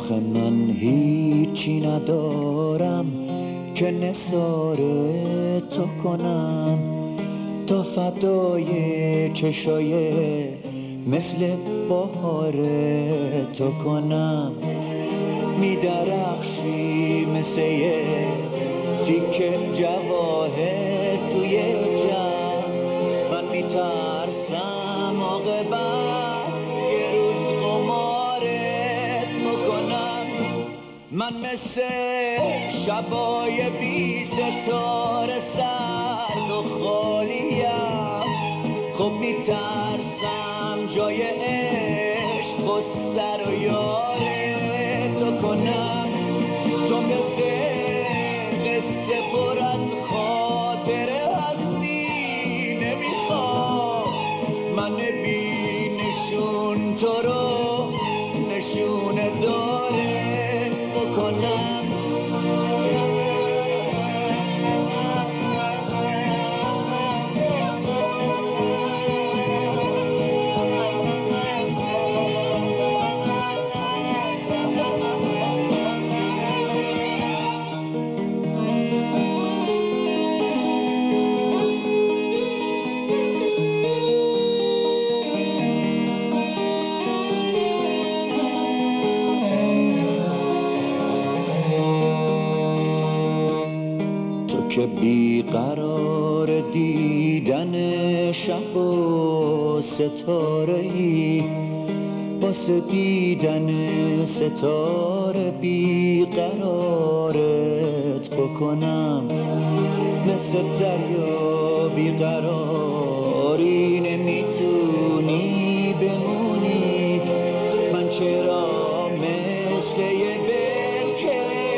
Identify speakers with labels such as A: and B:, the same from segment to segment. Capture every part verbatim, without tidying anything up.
A: آخه من هیچی ندارم که نثار تو کنم، تا فدای چشای مثل بهار تو کنم. میدرخشی مثل یه تیکه جواهر توی جمع، من میترسم عاقبت یه روز قمارت بکنم. من مثل شبای بی ستاره سرد و خالیم، خب میترسم جای عشق و سر و یار تو کنم. تو مثل قصه پر از خاطره هستی، نمیخوام من بی نشون تو رو نشون داره بکنم. که بیقرار دیدن شب و ستاره‌ای، واسه دیدن ستاره بیقرارت بکنم. مثل دریا بیقراری نمیتونی بمونی، من چرا مثل یه برکه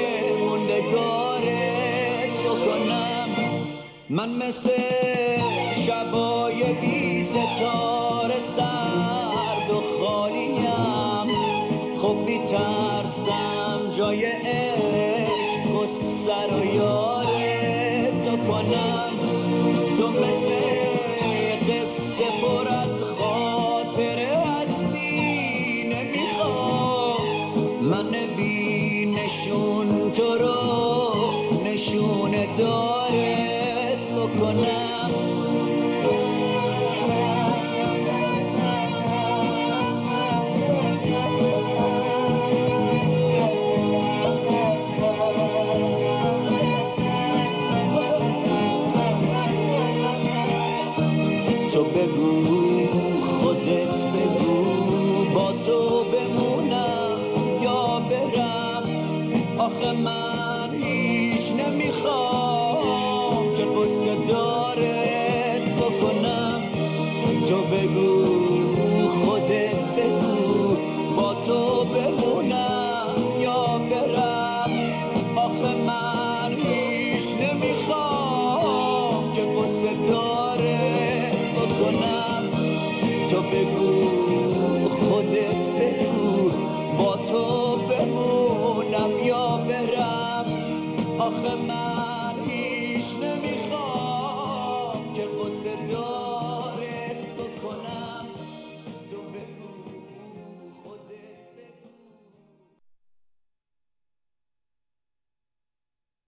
A: موندگارت بکنم. من مثل شبای بی ستاره سرد و خالیم، خب میترسم جای عشق و سر و یار تو کنم. تو مثل قصه پر از خاطره هستی، نمیخوام من